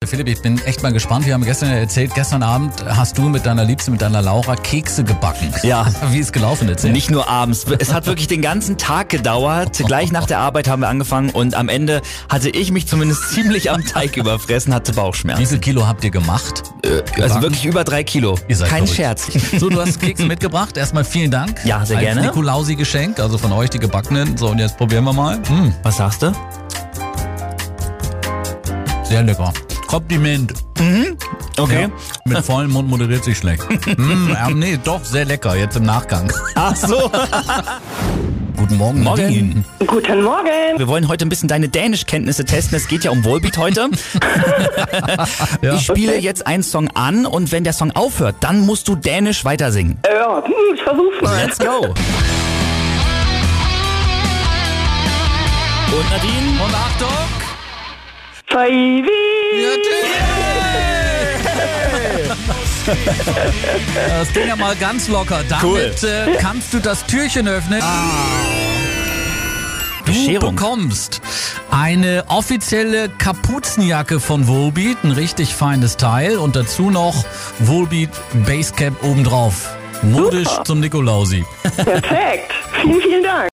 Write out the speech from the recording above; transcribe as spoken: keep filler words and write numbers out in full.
Philipp, ich bin echt mal gespannt. Wir haben gestern ja erzählt, gestern Abend hast du mit deiner Liebste, mit deiner Laura, Kekse gebacken. Ja. Wie ist gelaufen jetzt? Nicht nur abends. Es hat wirklich den ganzen Tag gedauert. Gleich nach der Arbeit haben wir angefangen und am Ende hatte ich mich zumindest ziemlich am Teig überfressen, hatte Wie Bauchschmerzen. viel Kilo habt ihr gemacht? Äh, also wirklich über drei Kilo. Ihr seid Kein verrückt. Scherz. So, du hast Kekse mitgebracht. Erstmal vielen Dank. Ja, sehr Als gerne. Nikolausi-Geschenk, also von euch die gebackenen. So, und jetzt probieren wir mal. Mm, Was sagst du? sehr lecker. Kompliment. Okay. Ja, mit vollem Mund moderiert sich schlecht. mm, ja, nee, doch, sehr lecker, jetzt im Nachgang. Ach so. Guten Morgen, Morgen. Nadine. Guten Morgen. Wir wollen heute ein bisschen deine Dänischkenntnisse testen. Es geht ja um Volbeat heute. Ja. Ich spiele jetzt einen Song an und wenn der Song aufhört, dann musst du Dänisch weiter singen. Äh, Ja, hm, ich versuch's mal. Let's go. Und Nadine? Und Achtung! Feivi. Das ging ja mal ganz locker. Damit Cool. äh, kannst du das Türchen öffnen. Du Bescherung. bekommst eine offizielle Kapuzenjacke von Volbeat, ein richtig feines Teil und dazu noch Volbeat Basecap obendrauf. Modisch Super. zum Nikolausi. Perfekt. Vielen, vielen Dank.